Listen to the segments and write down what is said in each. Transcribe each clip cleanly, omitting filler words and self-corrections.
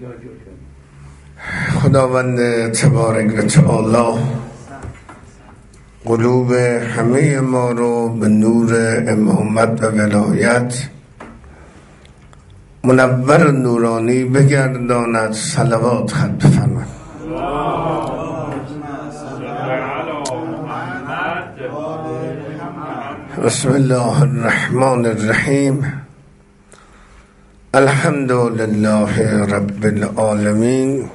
خداوند تبارک و تعالی قلوب همه ما رو به نور امامت و ولایت منور و نورانی بگرداند. صلوات خط بفرمایید. بسم الله الرحمن الرحیم. الحمد لله رب العالمین.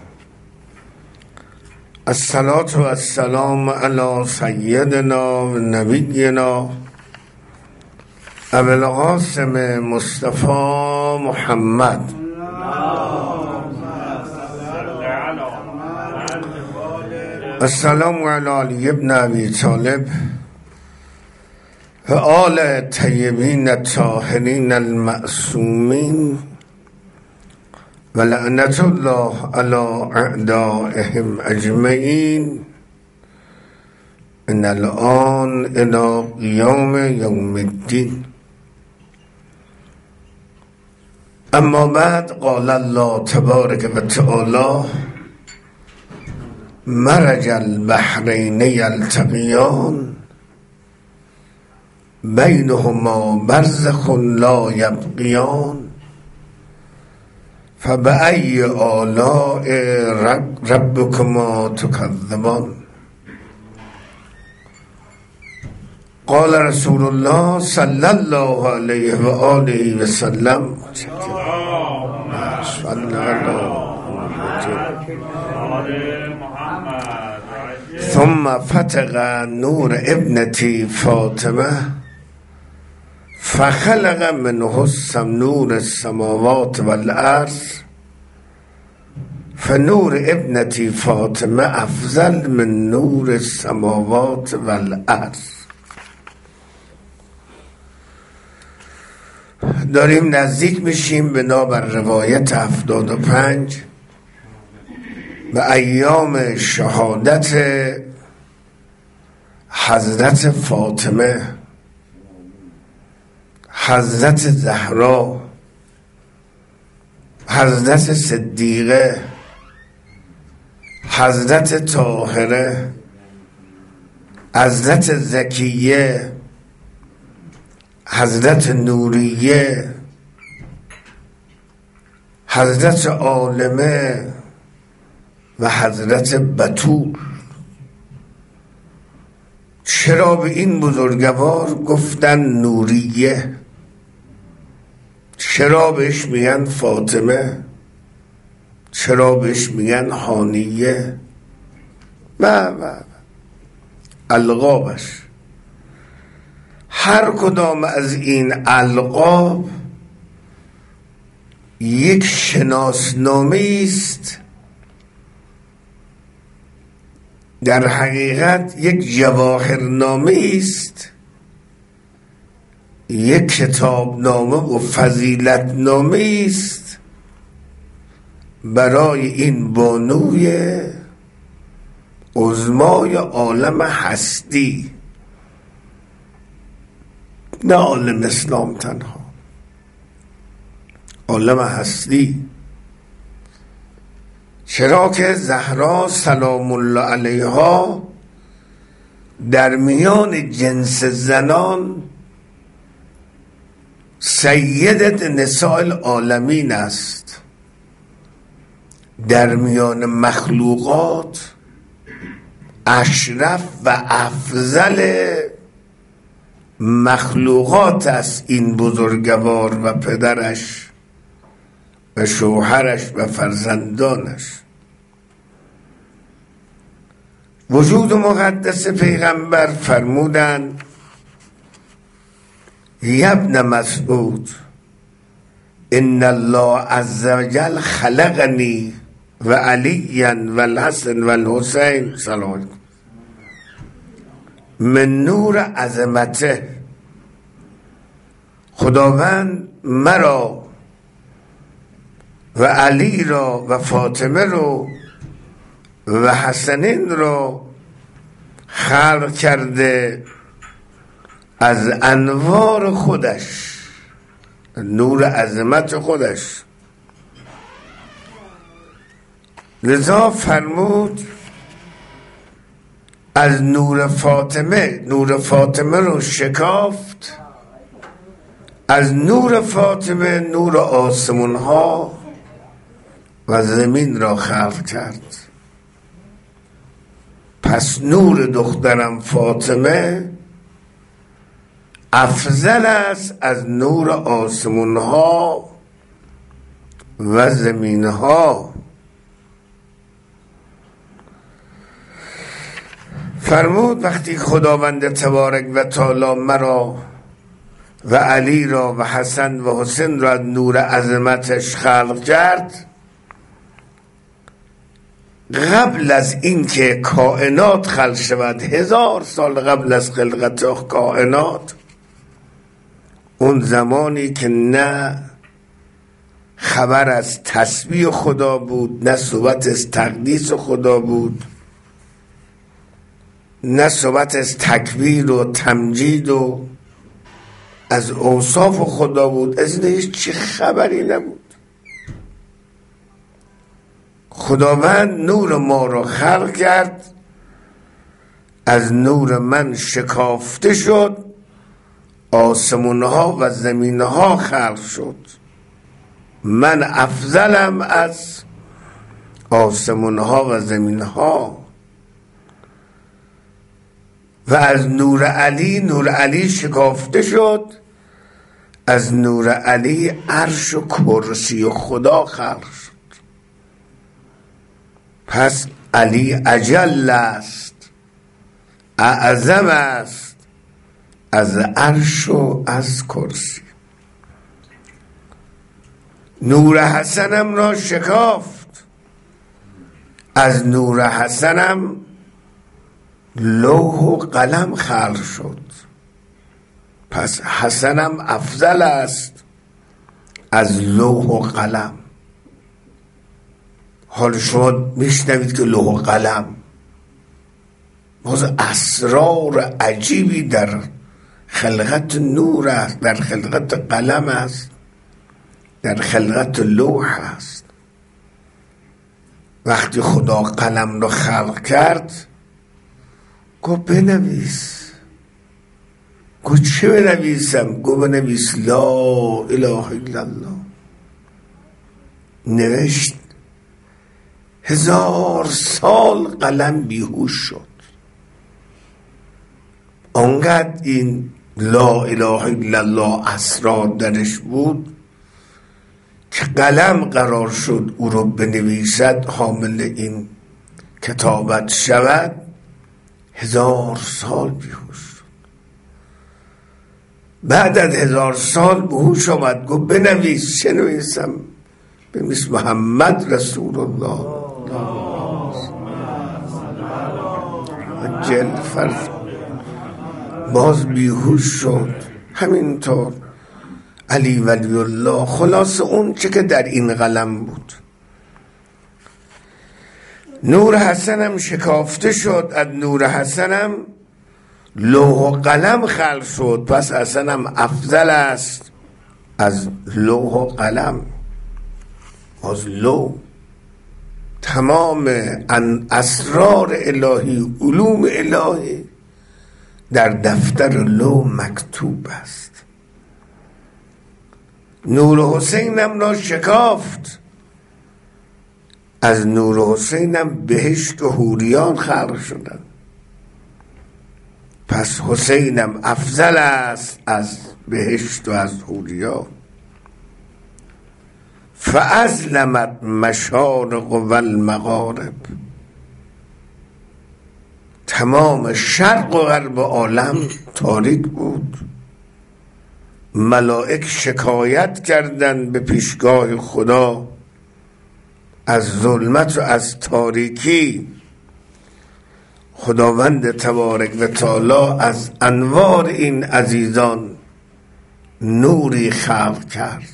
الصلاة و السلام علی سیدنا و نبینا ابو القاسم مصطفی محمد. السلام علی علی ابن ابی طالب و آل طیبین الطاهرین المعصومین و لعنت الله علی اعدائهم اجمعین من الان الی قیام یوم الدین. اما بعد قال الله تبارک و تعالی مرج البحرین یلتقیان بینهما برزخ لا یبغیان فبأی آلاء ربکما تکذبان. قال رسول الله صلی الله علیه و آله و سلم ثم فتق نور ابنتی فاطمه فخلق منه نور السماوات والارض فنور ابنتی فاطمه افضل من نور السماوات والارض. داریم نزدیک میشیم بنابر روایت 75 به ایام شهادت حضرت فاطمه، حضرت زهرا، حضرت صدیقه، حضرت طاهره، حضرت زکیه، حضرت نوریه، حضرت عالمه و حضرت بتول. چرا به این بزرگوار گفتن نوریه؟ چرا بهش میگن فاطمه؟ چرا بهش میگن هانیه؟ و القابش. هر کدام از این القاب یک شناسنامه است، در حقیقت یک جواهرنامه است، یک کتابنامه و فضیلتنامه است برای این بانوی عظمای عالم هستی، نه عالم اسلام تنها، عالم هستی. چرا که زهرا سلام الله علیها در میان جنس زنان سیدت نساء العالمین است، در میان مخلوقات اشرف و افضل مخلوقات است این بزرگوار و پدرش و شوهرش و فرزندانش. وجود مقدس پیغمبر فرمودند ابن مسعود ان الله عز وجل خلقنی و علیا و الحسن و الحسین سلام من نور عظمته. خداوند مرا و علی را و فاطمه رو و حسنین رو خلق کرده از انوار خودش، نور عظمت خودش. لذا فرمود از نور فاطمه رو شکافت، از نور فاطمه نور آسمون ها و زمین را خلق کرد. پس نور دخترم فاطمه افضل است از نور آسمون ها و زمین ها. فرمود وقتی خداوند تبارک و تعالی مرا و علی را و حسن و حسین را نور عظمتش خلق کرد، قبل از اینکه کائنات خلق شود، 1000 سال قبل از خلقت کائنات، اون زمانی که نه خبر از تسبیح خدا بود، نه صحبت از تقدیس خدا بود، نه صحبت از تکبیر و تمجید و از اوصاف خدا بود، از این هیچ چی خبری نبود. خداوند نور ما را خلق کرد، از نور من شکافته شد، آسمونها و زمینها خلق شد. من افضلم از آسمونها و زمینها. و از نور علی شکافته شد، از نور علی عرش و کرسی و خدا خلق شد. پس علی اجل است، اعظم است از عرش و از کرسی. نور حسنم را شکافت، از نور حسنم لوح و قلم خلق شد. پس حسنم افضل است از لوح و قلم. حال شما میشنوید که لوح و قلم باز اسرار عجیبی در خلقت نور است، در خلقت قلم است، در خلقت لوح است. وقتی خدا قلم رو خلق کرد گفت بنویس. گفت چه بنویسم؟ گفت بنویس لا اله الا الله. نوشت. 1000 سال قلم بیهوش شد. آنقدر این لا اله الا الله اسرار درش بود که قلم قرار شد او رو بنویسد، حامل این کتابت شود. 1000 سال بیهوش شد. بعد از 1000 سال بهوش آمد. گفت بنویس. چه نویسم؟ بنویس محمد رسول الله. جل فرض. باز بیهوش شد. همینطور علی ولی الله. خلاص اون چه که در این قلم بود. نور حسنم شکافته شد، از نور حسنم لوح و قلم خلق شد. پس حسنم افضل است از لوح و قلم. از لوح تمام اسرار الهی، علوم الهی در دفتر لوح مکتوب است. نور حسینم را شکافت، از نور حسینم بهشت و حوریان خلق شدند. پس حسینم افضل است از بهشت و از حوریان. فازلمت مشارق و المغارب. تمام شرق و غرب عالم تاریک بود. ملائک شکایت کردند به پیشگاه خدا از ظلمت و از تاریکی. خداوند تبارک و تعالی از انوار این عزیزان نوری خلق کرد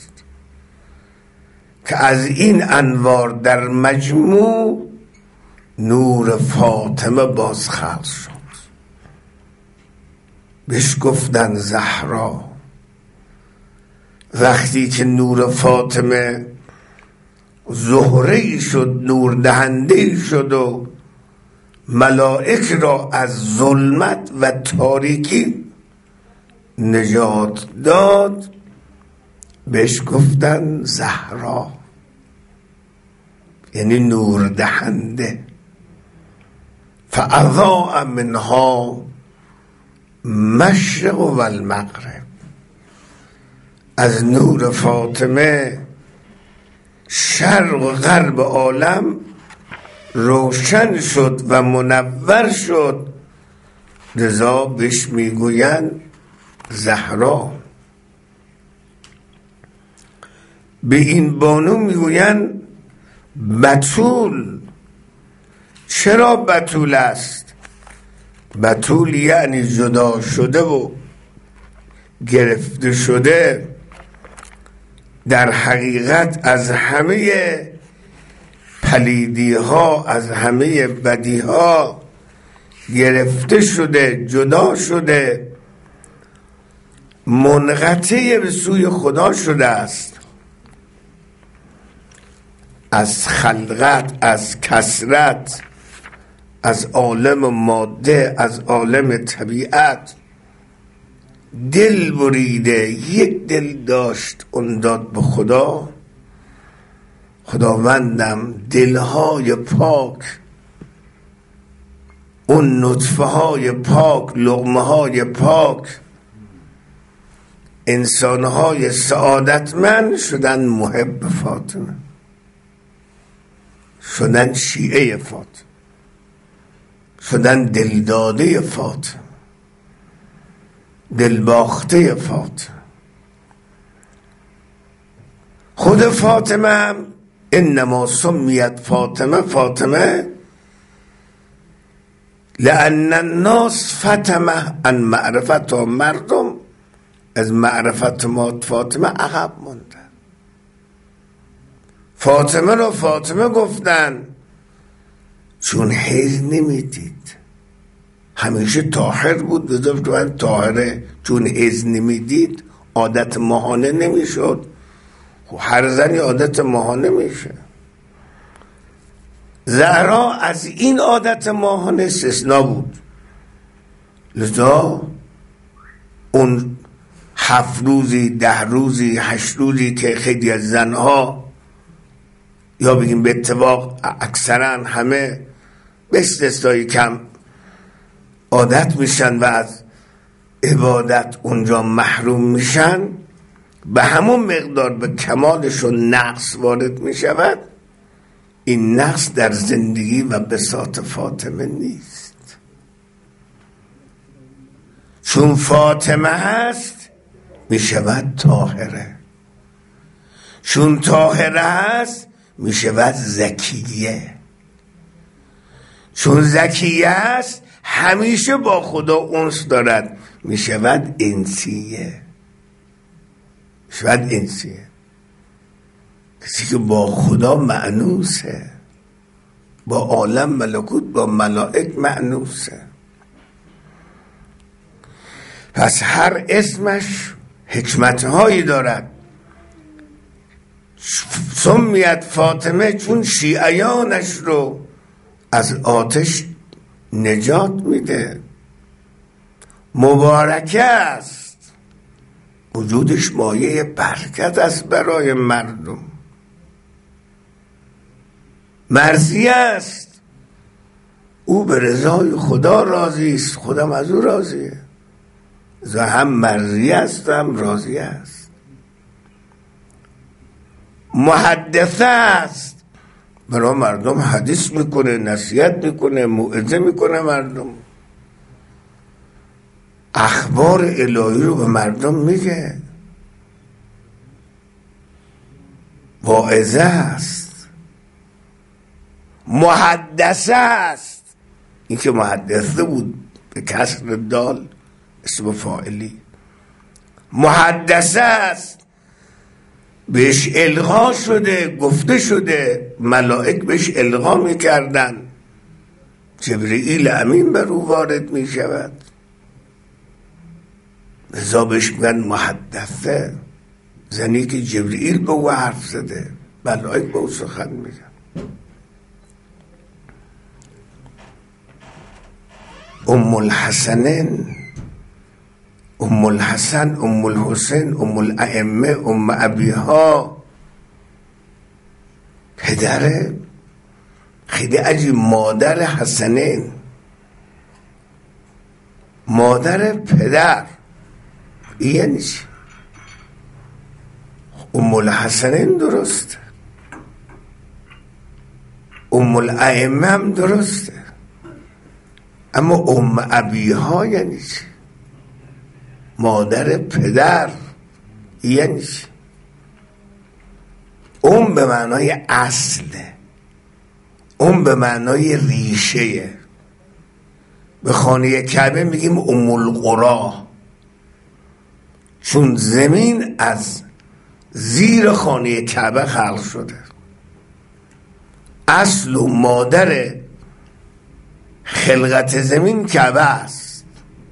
که از این انوار در مجموع نور فاطمه باز خلق شد. بهش گفتن زهرا. وقتی که نور فاطمه زهره‌ای شد، نور دهنده‌ای شد و ملائک را از ظلمت و تاریکی نجات داد. بهش گفتن زهرا، یعنی نور دهنده. فاضاء منها مشرق و المغرب، از نور فاطمه شرق و غرب عالم روشن شد و منور شد، لذا بهش میگویند زهرا. به این بانو میگویند بتول. چرا بتول است؟ بتول یعنی جدا شده و گرفته شده، در حقیقت از همه پلیدی ها، از همه بدی ها گرفته شده، جدا شده، منقطع به سوی خدا شده است. از خلقت، از کثرت، از عالم ماده، از عالم طبیعت دل بریده. یک دل داشت، اون داد به خدا. خداوندم دلهای پاک، اون نطفه های پاک، لقمه های پاک، انسانهای سعادتمند شدن محب فاطمه، شدن شیعه فاطمه، شدن دلداده فاطمه، دلباخته فاطمه. خود فاطمه هم انما سمیت فاطمه فاطمه لأن الناس فتمه ان معرفت، و مردم از معرفت فاطمه عقب موندن. فاطمه رو فاطمه گفتن چون حیض نمیدید، همیشه طاهر بود. بذارد من طاهره، چون حیض نمیدید عادت ماهانه نمیشد. خب هر زنی عادت ماهانه میشه. زهرا از این عادت ماهانه استثنا بود، لذا اون 7 روزی، 10 روزی، 8 روزی که خیلی از زنها، یا بگیم به اتفاق اکثرا همه به استثنای کم، عادت میشن و از عبادت اونجا محروم میشن، به همون مقدار به کمالشون نقص وارد میشود. این نقص در زندگی و بساط فاطمه نیست. چون فاطمه هست میشود طاهره، چون طاهره هست میشود زکیه، چون زکیه هست همیشه با خدا انس دارد، میشود انسیه. میشود انسیه، کسی که با خدا مأنوسه، با عالم ملکوت، با ملائک مأنوسه. پس هر اسمش حکمتهایی دارد. سمیت فاطمه چون شیعیانش رو از آتش نجات میده. مبارکه است، وجودش مایه برکت است برای مردم. مرضی است، او به رضای خدا راضی است، خودم از او راضیه. هم مرضی است هم راضی است. محدثه است، برای مردم حدیث میکنه، نصیحت میکنه، موعظه میکنه مردم، اخبار الهی رو به مردم میگه. واعظه است. محدثه است، این که محدثه بود به کسر دال، اسم فاعلی. محدثه است، بهش القا شده، گفته شده، ملائک بهش القا میکردن، جبرئیل امین بر او وارد میشود، لذا بهش میگن محدثه، زنی که جبرئیل به او حرف زده. ملائک به او سخن میگن. ام الحسنین، ام الحسن، ام الحسین، ام الائمه، ام ابیها، پدره خیلی عجیب، مادر حسنین، مادر پدر. این یعنی چی؟ ام الحسنین درسته، ام الائمه هم درسته، اما ام ابیها یعنی چی؟ مادر پدر یعنی چی؟ ام به معنای اصله، ام به معنای ریشه. به خانه کعبه میگیم ام القرا، چون زمین از زیر خانه کعبه خلق شده. اصل و مادر خلقت زمین کعبه است.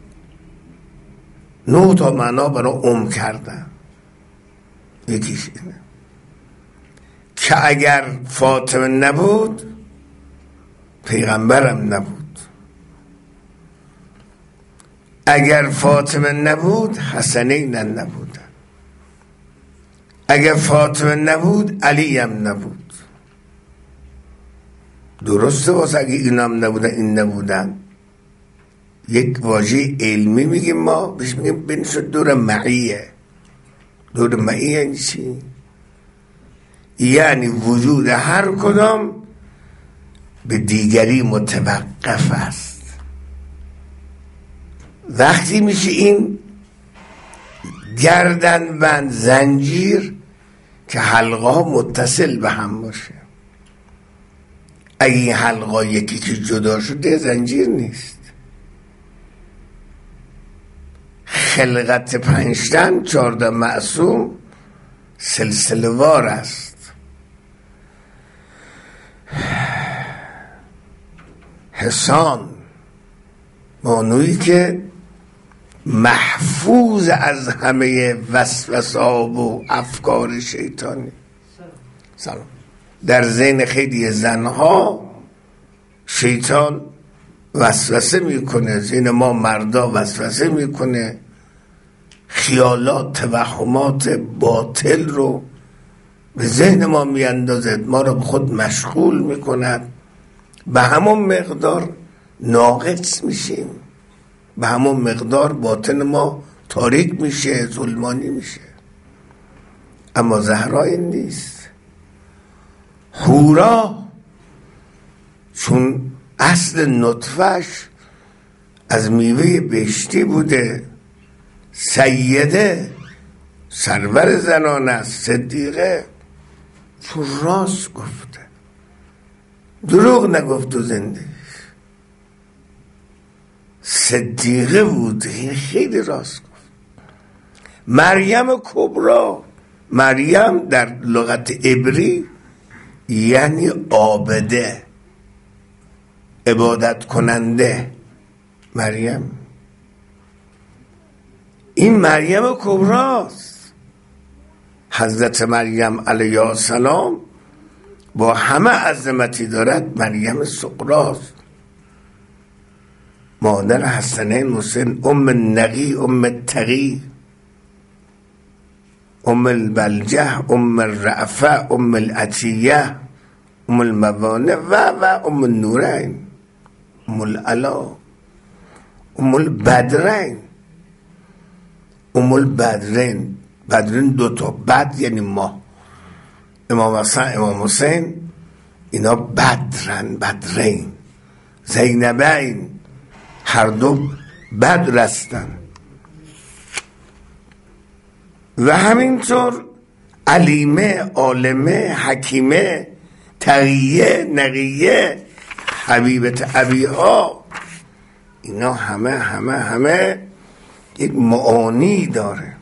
9 تا معنا برای کردن. یکیش اینه که اگر فاطمه نبود پیغمبرم نبود، اگر فاطمه نبود حسنین نبودن، اگر فاطمه نبود علی هم نبود. درسته واسه اگه اینام نبودن این نبودن. یک واژه علمی میگیم ما بهش میگیم بینش دور معیه. دور معیه یعنی چی؟ یعنی وجود هر کدام به دیگری متوقف است. وقتی میشه این گردن بند زنجیر که حلقه ها متصل به هم باشه. اگه این حلقه یکی که جدا شده زنجیر نیست. خلقت 5 تن 14 معصوم سلسله وار است. حسان مانویی که محفوظ از همه وسوسه‌ها و افکار شیطانی. سلام. در ذهن خیلی زنها شیطان وسوسه میکنه، ذهن ما مردا وسوسه میکنه، خیالات توهمات باطل رو به ذهن ما میاندازد، ما رو به خود مشغول میکند. به همون مقدار ناقص میشیم، به همون مقدار باطن ما تاریک میشه، ظلمانی میشه. اما زهرا این نیست. حورا چون اصل نطفش از میوه بهشتی بوده، سیده سرور زنان است، صدیقه، چون راست گفته، دروغ نگفت و زنده صدیقه بود، خیلی راست گفت. مریم کبرا، مریم در لغت عبری یعنی عابده، عبادت کننده. مریم، این مریم کبراست. حضرت مریم علیه السلام با همه عظمتی دارد، مریم صغراست، مادر حسنین حسین، ام النقی، ام التقی، ام البلجه، ام الرأفه، ام العطیه، ام الموانع و ام النورین، ام العلا، ام البدرین. ام البدرین، بدرین 2 تا، بد یعنی ما، امام حسن امام حسین اینا بدرن، بدرین. زینبین هر دو بدر هستن. و همینطور علیمه، عالمه، حکیمه، تقیه، نقیه، حبیبت ابیها، اینا همه یک معانی داره.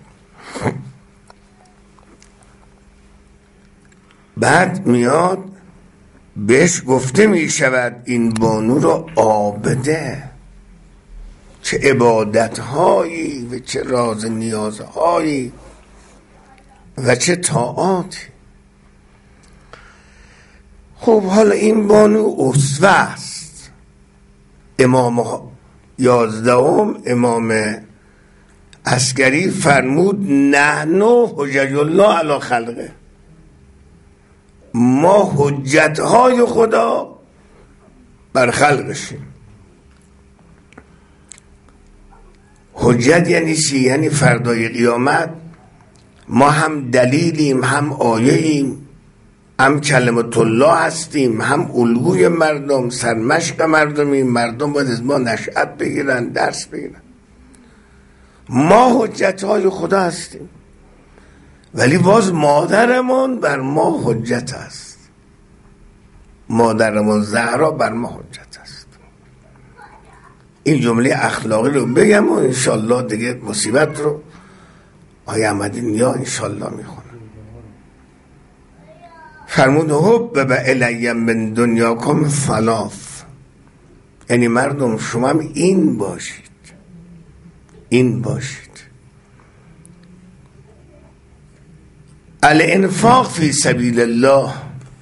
بعد میاد بهش گفته می شود این بانو رو عابده. چه عبادتهایی و چه راز نیازهایی و چه طاعاتی. خب حالا این بانو اسوه است. امام 11 امام عسکری فرمود نحن حجج الله علی خلقه، ما حجتهای خدا بر خلقشیم. حجت یعنی چی؟ یعنی فردای قیامت ما هم دلیلیم، هم آیه‌ایم، هم کلمت الله هستیم، هم الگوی مردم، سرمشق مردمیم. مردم باید از ما نشأت بگیرن، درس بگیرن. ما حجتهای خدا هستیم، ولی باز مادرمون بر ما حجت است. مادرمون زهرا بر ما حجت است. این جمله اخلاقی رو بگم و انشالله دیگه مصیبت رو آقای احمدی نیا انشالله میخونه. فرمود حبب الی من دنیاکم ثلاث، یعنی مردم شما هم این باشید، این باشید. الانفاق فی سبیل الله،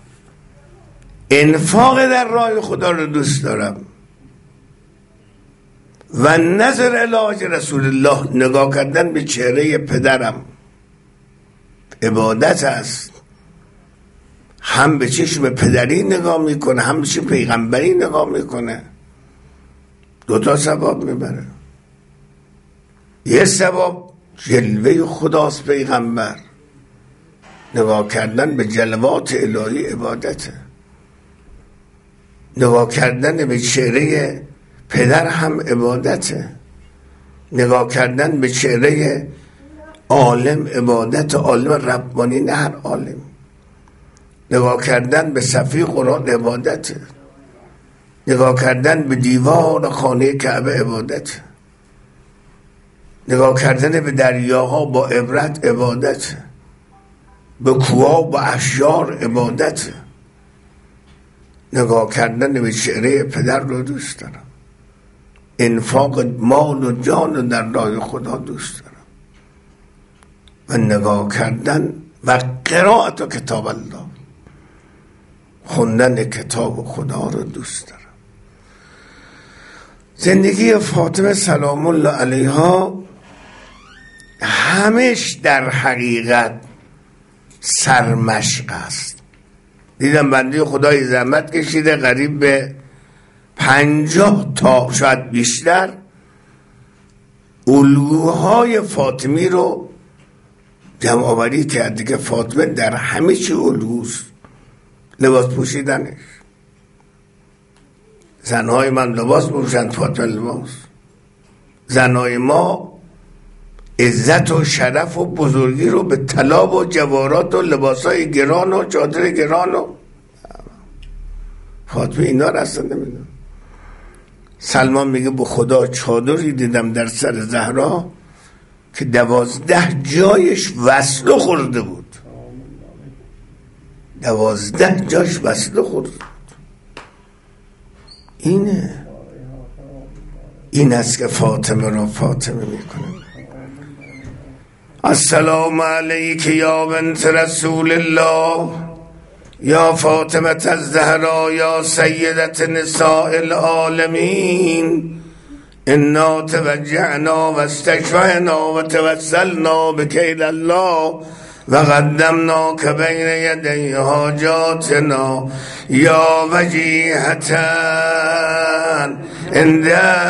انفاق در راه خدا رو دوست دارم. و نظر الی رسول الله، نگاه کردن به چهره پدرم عبادت است. هم به چشم پدری نگاه میکنه، هم به چشم پیغمبری نگاه میکنه، دوتا ثواب میبره. یه ثواب جلوه خداست پیغمبر، نگاه کردن به جلوات الهی عبادته. نگاه کردن به چهره پدر هم عبادته. نگاه کردن به چهره عالم عبادت، عالم ربانی نه هر عالم. نگاه کردن به صفحه قرآن عبادته. نگاه کردن به دیوار خانه کعبه عبادته. نگاه کردن به دریاها با عبرت عبادته. به کوها با اشجار عبادته. نگاه کردن به چهره پدر رو دوست دارم. انفاق مال و جان رو در راه خدا دوست دارم. و نگاه کردن و قرائت کتاب الله، خوندن کتاب خدا رو دوست دارم. زندگی فاطمه سلام الله علیها همش در حقیقت سرمشق است. دیدم بنده خدای زحمت کشیده قریب به 50 تا شاید بیشتر الگوهای فاطمی رو جمع آوری کرد. دیگه فاطمه در همه چی الگوست. لباس پوشیدنش، زنهای من لباس پوشند، فاطمه لباس. زنهای ما عزت و شرف و بزرگی رو به طلا و جواهرات و لباسای گران و چادر گران و فاطمه اینا رو اصلا نمیدونم. سلمان میگه به خدا چادری دیدم در سر زهرا که 12 جایش وصله خورده بود. 12 جایش وصله خورده بود. این است که فاطمه رو فاطمه میکنه. السلام علیک یا بنت رسول الله یا فاطمه الزهرا یا سیدت نساء العالمین، انا توجعنا و استشفعنا و توسلنا بکیل الله و قدمناک بین یدی حاجاتنا یا وجیهتا عند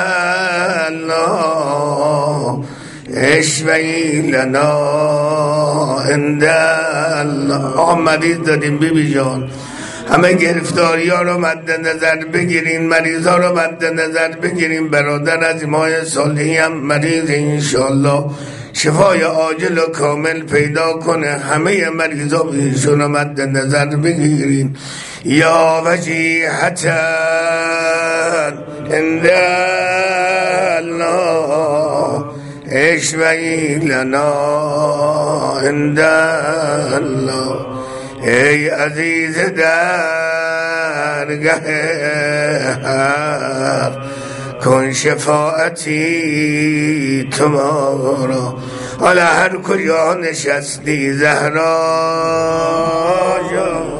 الله اشفعی لنا عند الله. مریض داریم بیبی جان، همه گرفتاری ها رو مد نظر بگیرین، مریض ها رو مد نظر بگیرین. برادر از ماه صالحی هم مریض، انشالله شفای عاجل و کامل پیدا کنه. همه مریض ها ایشون رو مد نظر بگیرین. یا وجیهتا عند الله اشفعی لنا عند الله. ای عزیز درگه کن شفاعتی تمارا. حالا هر کجا نشستی زهرا جان